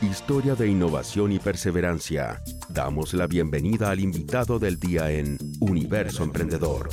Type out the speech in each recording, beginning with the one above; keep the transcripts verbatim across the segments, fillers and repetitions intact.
Historia de innovación y perseverancia. Damos la bienvenida al invitado del día en Universo Emprendedor.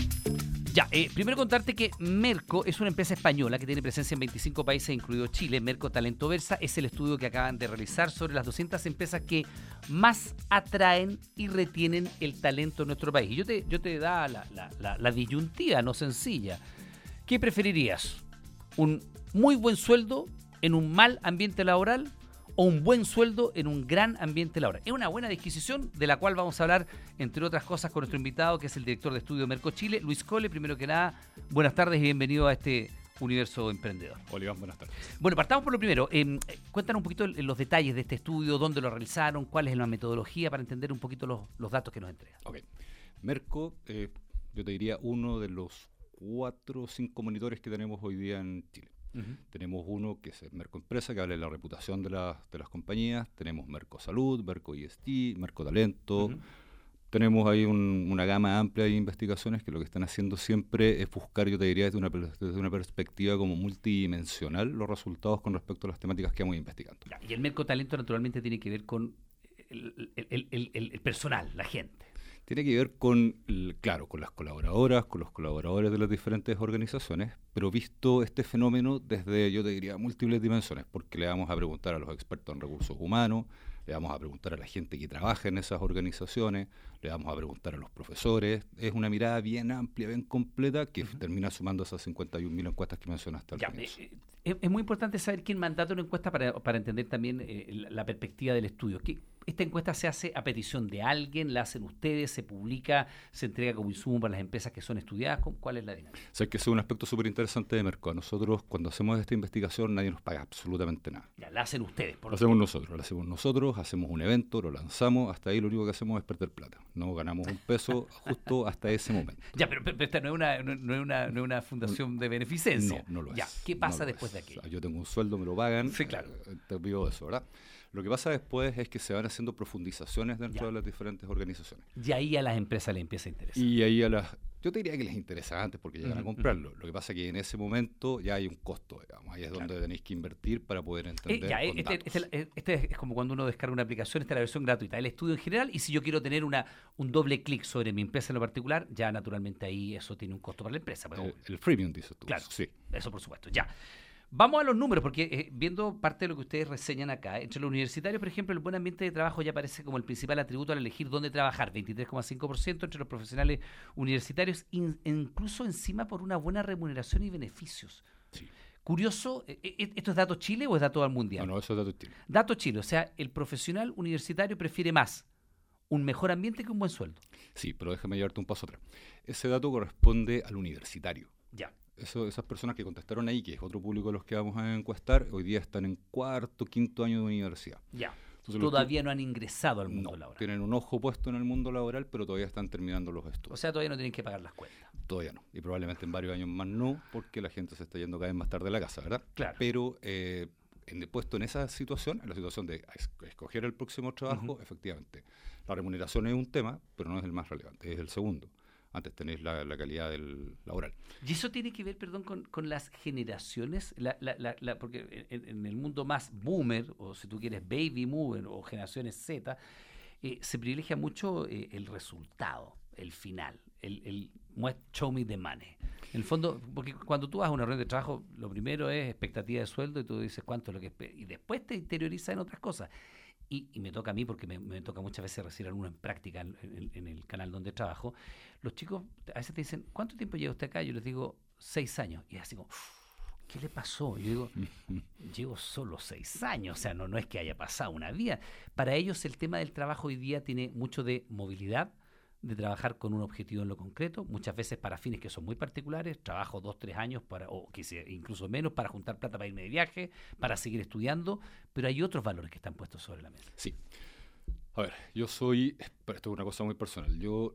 Ya, eh, primero contarte que Merco es una empresa española que tiene presencia en veinticinco países, incluido Chile. Merco Talento Versa es el estudio que acaban de realizar sobre las doscientas empresas que más atraen y retienen el talento en nuestro país. Y yo te, yo te da la, la, la, la disyuntiva, no sencilla. ¿Qué preferirías? ¿Un muy buen sueldo en un mal ambiente laboral o un buen sueldo en un gran ambiente laboral? Es una buena disquisición de la cual vamos a hablar, entre otras cosas, con nuestro invitado, que es el director de estudio Merco Chile, Luis Cole. Primero que nada, buenas tardes y bienvenido a este Universo Emprendedor. Hola, Iván, buenas tardes. Bueno, partamos por lo primero. Eh, cuéntanos un poquito los detalles de este estudio, dónde lo realizaron, cuál es la metodología, para entender un poquito los, los datos que nos entregan. Ok. Merco, eh, yo te diría uno de los cuatro o cinco monitores que tenemos hoy día en Chile. Uh-huh. Tenemos uno que es el Merco Empresa, que habla de la reputación de, la, de las compañías. Tenemos Merco Salud, Merco I S T, Merco Talento. Uh-huh. Tenemos ahí un, una gama amplia de investigaciones que lo que están haciendo siempre es buscar, yo te diría, desde una, desde una perspectiva como multidimensional, los resultados con respecto a las temáticas que vamos investigando. Ya, y el Merco Talento naturalmente tiene que ver con el, el, el, el, el personal, la gente. Tiene que ver con, claro, con las colaboradoras, con los colaboradores de las diferentes organizaciones, pero visto este fenómeno desde, yo te diría, múltiples dimensiones, porque le vamos a preguntar a los expertos en recursos humanos, le vamos a preguntar a la gente que trabaja en esas organizaciones, le vamos a preguntar a los profesores. Es una mirada bien amplia, bien completa, que uh-huh. termina sumando esas cincuenta y un mil encuestas que mencionaste al comienzo. Eh, eh, es muy importante saber quién mandata una encuesta para, para entender también eh, la, la perspectiva del estudio. ¿Qué, ¿Esta encuesta se hace a petición de alguien? ¿La hacen ustedes? ¿Se publica? ¿Se entrega como insumo para las empresas que son estudiadas? ¿Cuál es la dinámica? O sea, que es un aspecto súper interesante de Merco. A nosotros, cuando hacemos esta investigación, nadie nos paga absolutamente nada. Ya, la hacen ustedes. Por lo hacemos nosotros, lo hacemos nosotros, hacemos un evento, lo lanzamos, hasta ahí lo único que hacemos es perder plata. No ganamos un peso justo hasta ese momento. Ya, pero, pero esta no es una, no, no es una, no es una fundación de beneficencia. No, no lo es. Ya, ¿qué pasa no después de aquello? O sea, yo tengo un sueldo, me lo pagan. Sí, claro. Eh, te pido eso, ¿verdad? Lo que pasa después es que se van haciendo profundizaciones dentro ya. de las diferentes organizaciones. Y ahí a las empresas les empieza a interesar. Y ahí a las... Yo te diría que les interesa antes porque llegan uh-huh. a comprarlo. Uh-huh. Lo que pasa es que en ese momento ya hay un costo, digamos. Ahí es claro. donde tenéis que invertir para poder entender eh, ya, con este, datos. Este, este es como cuando uno descarga una aplicación, esta es la versión gratuita, el estudio en general, y si yo quiero tener una un doble clic sobre mi empresa en lo particular, ya naturalmente ahí eso tiene un costo para la empresa. Pero, el, el freemium, dices tú. Claro, sí. Eso por supuesto, ya. Vamos a los números, porque eh, viendo parte de lo que ustedes reseñan acá, entre los universitarios, por ejemplo, el buen ambiente de trabajo ya aparece como el principal atributo al elegir dónde trabajar, veintitrés coma cinco por ciento entre los profesionales universitarios, in, incluso encima por una buena remuneración y beneficios. Sí. Curioso, eh, ¿esto es dato Chile o es dato al mundial? No, no, eso es dato Chile. Dato Chile, o sea, el profesional universitario prefiere más un mejor ambiente que un buen sueldo. Sí, pero déjame llevarte un paso atrás. Ese dato corresponde al universitario. Ya. Eso, esas personas que contestaron ahí, que es otro público de los que vamos a encuestar, hoy día están en cuarto, quinto año de universidad. Ya. Entonces, todavía que, no han ingresado al mundo no, laboral. Tienen un ojo puesto en el mundo laboral, pero todavía están terminando los estudios. O sea, todavía no tienen que pagar las cuentas. Todavía no. Y probablemente en varios años más no, porque la gente se está yendo cada vez más tarde a la casa, ¿verdad? Claro. Pero eh, en, puesto en esa situación, en la situación de escoger el próximo trabajo, uh-huh. efectivamente, la remuneración es un tema, pero no es el más relevante, es el segundo. Antes tenéis la, la calidad del laboral. Y eso tiene que ver, perdón, con, con las generaciones, la, la, la, la, porque en, en el mundo más boomer, o si tú quieres baby boomer, o generaciones Z, eh, se privilegia mucho eh, el resultado, el final, el, el show me the money. En el fondo, porque cuando tú vas a una reunión de trabajo, lo primero es expectativa de sueldo y tú dices cuánto es lo que esper- y después te interioriza en otras cosas. Y, y me toca a mí, porque me, me toca muchas veces recibir alumnos en práctica en, en, en el canal donde trabajo. Los chicos a veces te dicen, ¿cuánto tiempo lleva usted acá? Yo les digo, seis años. Y es así como, ¿qué le pasó? Yo digo, llevo solo seis años. O sea, no, no es que haya pasado una vida. Para ellos el tema del trabajo hoy día tiene mucho de movilidad, de trabajar con un objetivo en lo concreto, muchas veces para fines que son muy particulares, trabajo dos, tres años, para, o quizá incluso menos, para juntar plata para irme de viaje, para seguir estudiando, pero hay otros valores que están puestos sobre la mesa. Sí. A ver, yo soy, pero esto es una cosa muy personal, yo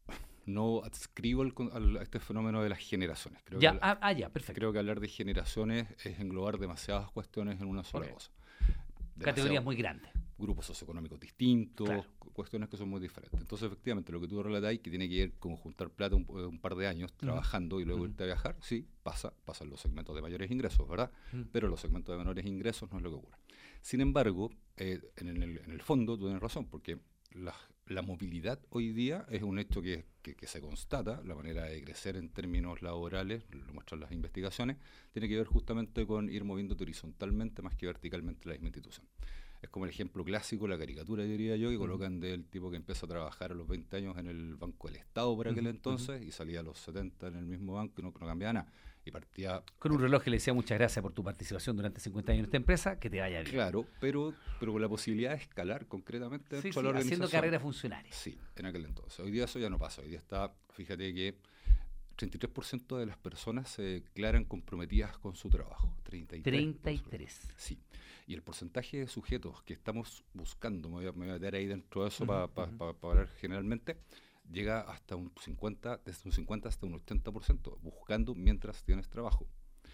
no adscribo al, al, a este fenómeno de las generaciones. Creo ya, que, ah, ah, ya, perfecto. Creo que hablar de generaciones es englobar demasiadas cuestiones en una sola okay. cosa. Categorías muy grandes. Grupos socioeconómicos distintos, claro. cuestiones que son muy diferentes. Entonces, efectivamente, lo que tú relatáis, que tiene que ver con juntar plata un, un par de años trabajando uh-huh. y luego uh-huh. irte a viajar, sí, pasa, pasa en los segmentos de mayores ingresos, ¿verdad? Uh-huh. Pero los segmentos de menores ingresos no es lo que ocurre. Sin embargo, eh, en, el, en el fondo tú tienes razón, porque la, la movilidad hoy día es un hecho que, que, que se constata, la manera de crecer en términos laborales, lo muestran las investigaciones, tiene que ver justamente con ir moviéndote horizontalmente más que verticalmente la misma institución. Es como el ejemplo clásico, la caricatura, diría yo, que uh-huh. colocan del tipo que empieza a trabajar a los veinte años en el Banco del Estado por aquel uh-huh. entonces uh-huh. y salía a los setenta en el mismo banco y no, no cambiaba nada. Y partía con un reloj que le decía muchas gracias por tu participación durante cincuenta años en esta empresa, que te vaya bien. Claro, pero, pero con la posibilidad de escalar concretamente sí, dentro sí, de la organización. Haciendo carrera funcionaria. Sí, en aquel entonces. Hoy día eso ya no pasa. Hoy día está, fíjate que treinta y tres por ciento de las personas se declaran comprometidas con su trabajo. treinta y tres por ciento. treinta y tres. Sí. Y el porcentaje de sujetos que estamos buscando, me voy a, me voy a meter ahí dentro de eso uh-huh, para pa, uh-huh. pa, pa hablar generalmente, llega hasta un cincuenta, desde un cincuenta hasta un ochenta por ciento, buscando mientras tienes trabajo.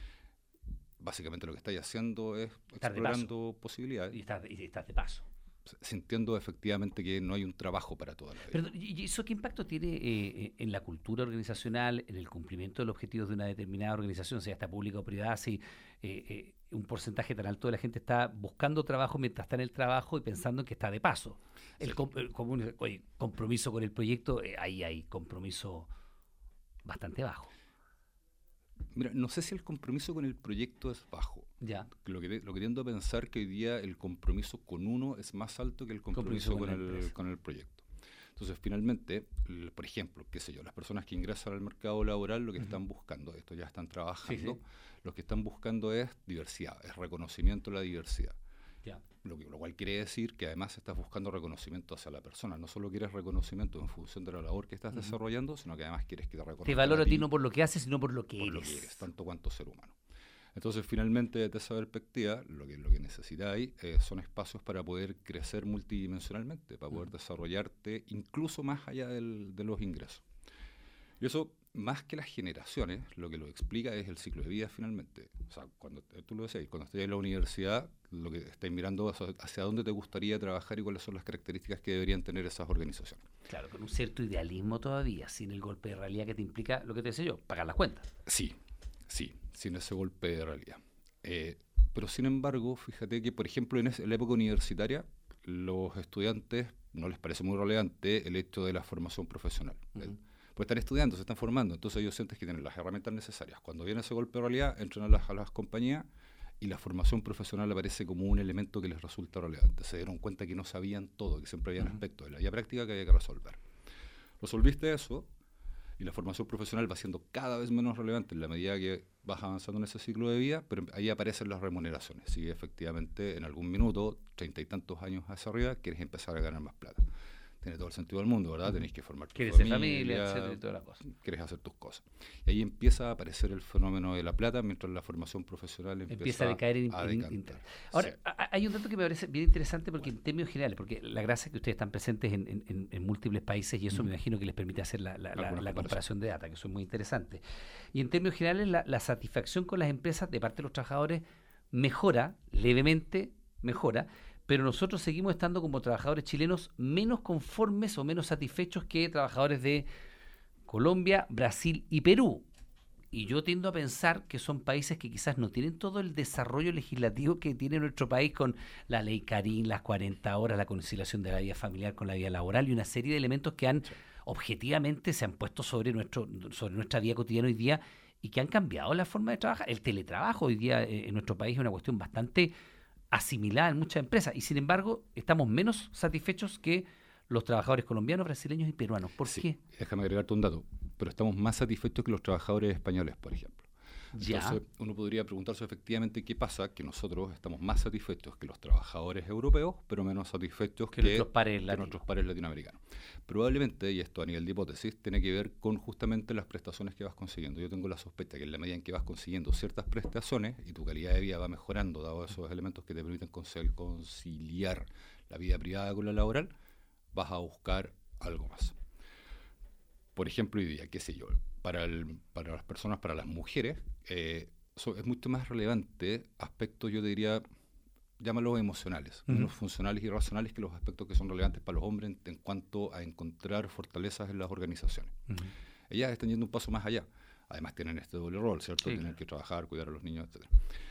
Básicamente lo que estáis haciendo es estar explorando posibilidades. Y estás, y estás de paso. Sintiendo efectivamente que no hay un trabajo para toda la vida. Pero, ¿y eso qué impacto tiene eh, en la cultura organizacional, en el cumplimiento de los objetivos de una determinada organización, sea esta pública o privada, si eh, eh, un porcentaje tan alto de la gente está buscando trabajo mientras está en el trabajo y pensando en que está de paso? El, sí. com, el común, oye, compromiso con el proyecto, eh, ahí hay compromiso bastante bajo. Mira, no sé si el compromiso con el proyecto es bajo. Ya. Lo que, lo que tiendo a pensar que hoy día el compromiso con uno es más alto que el compromiso, compromiso con, con, el, con el proyecto. Entonces, finalmente, el, por ejemplo, qué sé yo, las personas que ingresan al mercado laboral lo que uh-huh. están buscando, esto ya están trabajando, sí, sí. lo que están buscando es diversidad, es reconocimiento de la diversidad. Ya. Lo, que, lo cual quiere decir que además estás buscando reconocimiento hacia la persona. No solo quieres reconocimiento en función de la labor que estás uh-huh. desarrollando, sino que además quieres que te reconozcan. Te valoro a ti no por lo que haces, sino por lo que por eres. Lo que eres, tanto cuanto ser humano. Entonces, finalmente, desde esa perspectiva, lo que, lo que necesitáis eh, son espacios para poder crecer multidimensionalmente, para poder uh-huh. desarrollarte incluso más allá del, de los ingresos. Y eso, más que las generaciones, lo que lo explica es el ciclo de vida finalmente. O sea, cuando tú lo decías, cuando estés en la universidad, lo que estáis mirando es hacia dónde te gustaría trabajar y cuáles son las características que deberían tener esas organizaciones. Claro, con un cierto idealismo todavía, sin el golpe de realidad que te implica, lo que te decía yo, pagar las cuentas. Sí, sí, sin ese golpe de realidad. Eh, pero sin embargo, fíjate que, por ejemplo, en, ese, en la época universitaria, los estudiantes no les parece muy relevante el hecho de la formación profesional. Uh-huh. ¿eh? Pues están estudiando, se están formando, entonces ellos sienten que tienen las herramientas necesarias. Cuando viene ese golpe de realidad, entran a las, a las compañías y la formación profesional aparece como un elemento que les resulta relevante. Se dieron cuenta que no sabían todo, que siempre habían uh-huh. aspectos de la vida práctica que había que resolver. Resolviste eso y la formación profesional va siendo cada vez menos relevante en la medida que vas avanzando en ese ciclo de vida, pero ahí aparecen las remuneraciones. Si efectivamente en algún minuto, treinta y tantos años hacia arriba, quieres empezar a ganar más plata. Tiene todo el sentido del mundo, ¿verdad? Tenéis que formar tu familia. Quieres ser familia, etcétera, y toda la cosa. Quieres hacer tus cosas. Y ahí empieza a aparecer el fenómeno de la plata, mientras la formación profesional empieza, empieza a decaer en, a en, en Ahora, sí. hay un dato que me parece bien interesante, porque bueno. en términos generales, porque la gracia es que ustedes están presentes en, en, en múltiples países y eso mm. me imagino que les permite hacer la, la, la, la comparación de data, que eso es muy interesante. Y en términos generales, la, la satisfacción con las empresas de parte de los trabajadores mejora, levemente mejora, pero nosotros seguimos estando como trabajadores chilenos menos conformes o menos satisfechos que trabajadores de Colombia, Brasil y Perú. Y yo tiendo a pensar que son países que quizás no tienen todo el desarrollo legislativo que tiene nuestro país con la ley Carín, las cuarenta horas, la conciliación de la vida familiar con la vida laboral y una serie de elementos que han objetivamente se han puesto sobre, nuestro, sobre nuestra vida cotidiana hoy día y que han cambiado la forma de trabajar. El teletrabajo hoy día eh, en nuestro país es una cuestión bastante asimilada en muchas empresas y sin embargo estamos menos satisfechos que los trabajadores colombianos, brasileños y peruanos. ¿Por sí, qué? Déjame agregarte un dato, pero estamos más satisfechos que los trabajadores españoles, por ejemplo. Ya. Entonces uno podría preguntarse efectivamente qué pasa, que nosotros estamos más satisfechos que los trabajadores europeos, pero menos satisfechos que, que, nuestros, pares que nuestros pares latinoamericanos. Probablemente, y esto a nivel de hipótesis, tiene que ver con justamente las prestaciones que vas consiguiendo. Yo tengo la sospecha que en la medida en que vas consiguiendo ciertas prestaciones y tu calidad de vida va mejorando, dado esos elementos que te permiten conciliar la vida privada con la laboral, vas a buscar algo más. Por ejemplo, hoy día, qué sé yo, para, el, para las personas, para las mujeres, eh, so, es mucho más relevante aspectos, yo diría, llámalos emocionales, uh-huh. menos funcionales y racionales que los aspectos que son relevantes para los hombres en, en cuanto a encontrar fortalezas en las organizaciones. Uh-huh. Ellas están yendo un paso más allá. Además tienen este doble rol, ¿cierto? Sí, tienen claro. que trabajar, cuidar a los niños, etcétera.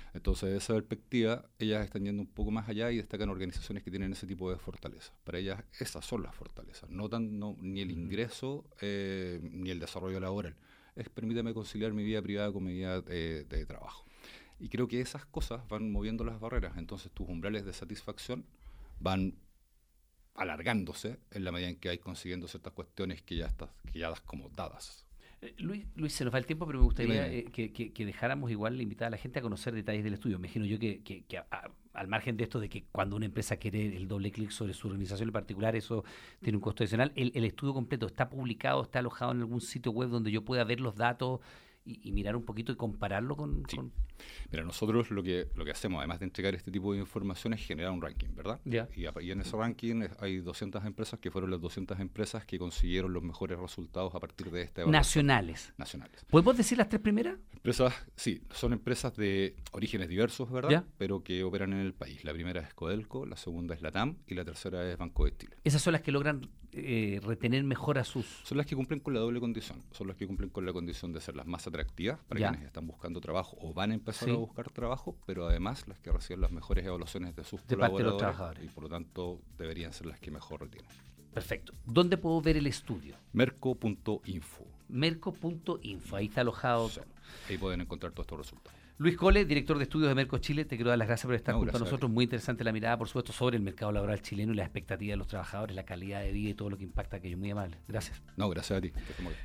Entonces, de esa perspectiva, ellas están yendo un poco más allá y destacan organizaciones que tienen ese tipo de fortalezas. Para ellas, esas son las fortalezas, no, tan, no ni el ingreso eh, ni el desarrollo laboral. Es permítame conciliar mi vida privada con mi vida eh, de trabajo. Y creo que esas cosas van moviendo las barreras. Entonces, tus umbrales de satisfacción van alargándose en la medida en que vais consiguiendo ciertas cuestiones que ya, estás, que ya das como dadas. Eh, Luis, Luis, se nos va el tiempo, pero me gustaría eh, que, que, que dejáramos igual invitar a la gente a conocer detalles del estudio. Me imagino yo que, que, que a, a, al margen de esto de que cuando una empresa quiere el doble clic sobre su organización en particular, eso tiene un costo adicional. El, el estudio completo está publicado, está alojado en algún sitio web donde yo pueda ver los datos y, y mirar un poquito y compararlo con... Sí. con... Mira, nosotros lo que, lo que hacemos, además de entregar este tipo de información, es generar un ranking, ¿verdad? Ya. Y, y en ese ranking hay doscientas empresas que fueron las doscientas empresas que consiguieron los mejores resultados a partir de esta evaluación. Nacionales. Nacionales. ¿Podemos decir las tres primeras? Empresas, sí, son empresas de orígenes diversos, ¿verdad? Ya. Pero que operan en el país. La primera es Codelco, la segunda es Latam y la tercera es Banco de Chile. Esas son las que logran eh, retener mejor a sus... Son las que cumplen con la doble condición. Son las que cumplen con la condición de ser las más atractivas para Ya. quienes están buscando trabajo o van a empezar Sí. a buscar trabajo, pero además las que reciben las mejores evaluaciones de sus De parte de los colaboradores trabajadores. y por lo tanto deberían ser las que mejor retienen. Perfecto. ¿Dónde puedo ver el estudio? Merco punto info. Merco punto info. Ahí está alojado. Sí, ahí pueden encontrar todos estos resultados. Luis Cole, director de estudios de Merco Chile, te quiero dar las gracias por estar No, junto a gracias a nosotros. Muy interesante la mirada, por supuesto, sobre el mercado laboral chileno y las expectativas de los trabajadores, la calidad de vida y todo lo que impacta aquello. Muy amable. Gracias. No, gracias a ti. Que estés muy bien.